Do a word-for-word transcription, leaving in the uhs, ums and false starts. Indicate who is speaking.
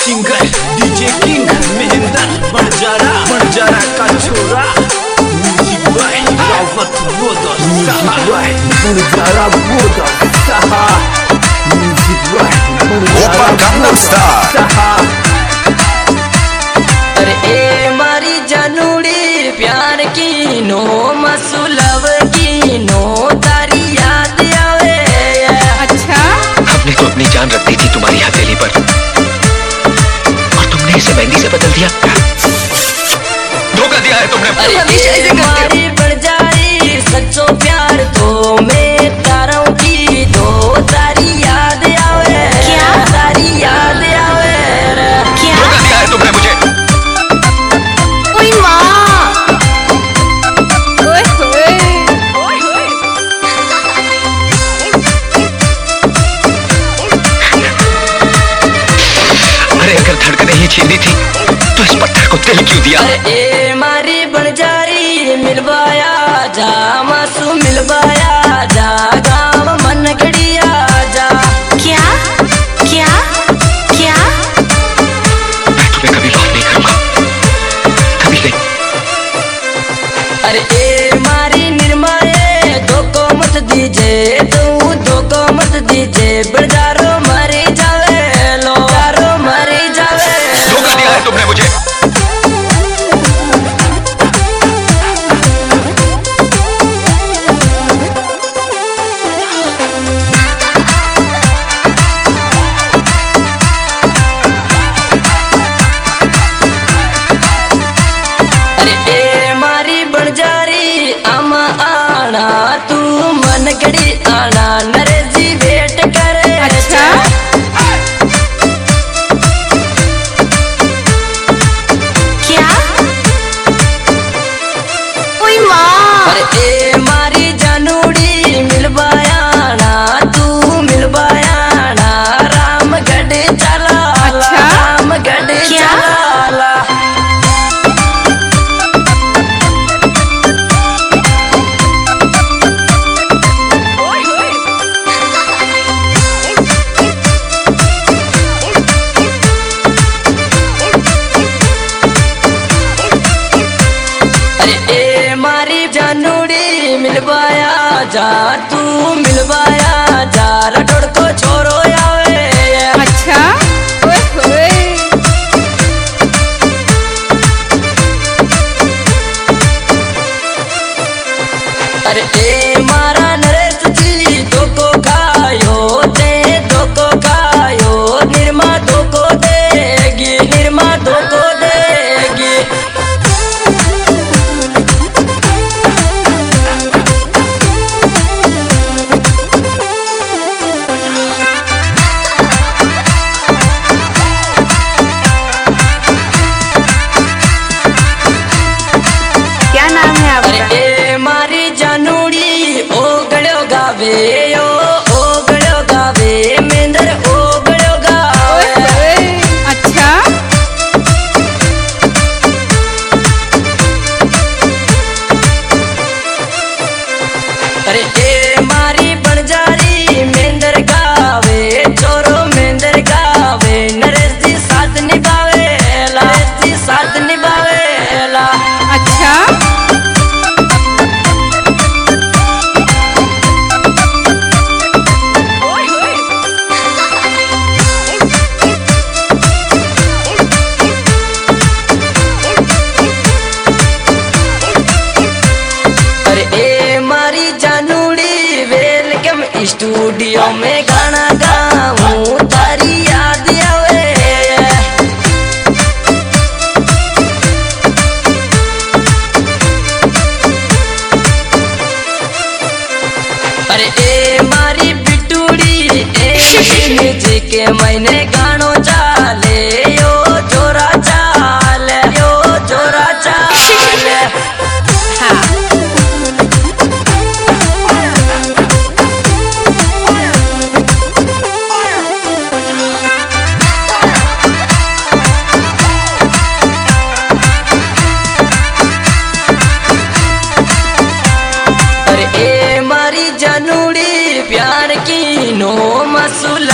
Speaker 1: Singer DJ king Mahendra Banjara Banjara का छोरा music by Rawat brothers Banjara brothers music by Banjara
Speaker 2: अरे ए मारी जानूड़ी प्यार की नो मसुलव की नो तारी याद आवे।
Speaker 3: अच्छा,
Speaker 4: हमने तो अपनी जान रख दी थी तुम्हारी हथेली पर और तुमने इसे मेहंदी से बदल दिया। धोखा दिया है तुमने।
Speaker 2: अरे ए मारी बढ़ जाई सच्चो प्यार तो मैं तारों की दो तारी याद आवे।
Speaker 3: क्या
Speaker 2: तारी याद आवे?
Speaker 3: क्या
Speaker 4: धोखा दिया है तुमने मुझे। अरे अगर धड़कने ही छीनी थी तो इस पत्थर को दिल क्यों दिया?
Speaker 2: अरे ए मारी बंजारी मिलवाया जा मासू मिलवाया जा गाँव मन गड़िया जा।
Speaker 3: क्या क्या क्या
Speaker 4: मैं तुम्हें कभी माफ नहीं करूंगा, कभी नहीं।
Speaker 2: अरे ए मारी निर्माए धोखो मत दीजे तू धोखो मत दीजे बंजारो मरी जावे लो बंजारो मरी जावे।
Speaker 4: धोखा दिया है तुमने मुझे।
Speaker 2: अरे ए मारी बंजारी आमा आना तू मन गड़ी आना नरेजी वेट करे।
Speaker 3: अच्छा, क्या ओए माँ।
Speaker 2: अरे ए मारी जानूड़ी मिलवाया ना तू मिलवाया ना रामगढ़ चला।
Speaker 3: अच्छा?
Speaker 2: रामगढ़
Speaker 3: क्या?
Speaker 2: चला। अरे ए मारी जानूड़ी मिलवाया जा तू मिलवाया जा रटोड़ को छोरो आवे।
Speaker 3: अच्छा, ओए होए।
Speaker 2: अरे ए मारा नरेश जी धोखो खायो ते धोखो खायो निर्मा धोखो देगी निर्मा धोखो देगी।
Speaker 3: क्या नाम है
Speaker 2: अरे
Speaker 3: आपका?
Speaker 2: ए मारी जानूड़ी ओ गड़ो गावे ओ ओ गड़ो गावे मेंदर ओ गड़ो
Speaker 3: ओए
Speaker 2: गावे।
Speaker 3: होए। अच्छा,
Speaker 2: अरे ए मारी बंजारी मेंदर गावे छोरो मेंदर गावे नरेश जी साथ निभावे ला नरेश जी साथ निभावे ला।
Speaker 3: अच्छा,
Speaker 2: अरे ए मारी जानूड़ी वेलकम स्टूडियो में गाना गाऊं तारी याद आवे। अरे ए मारी बिटूड़ी ए जी के मैंने गानो चाले यो जोरा चाल यो जोरा चाल।
Speaker 3: हाँ।
Speaker 2: अरे ए मारी जानूड़ी प्यार की नो मसूल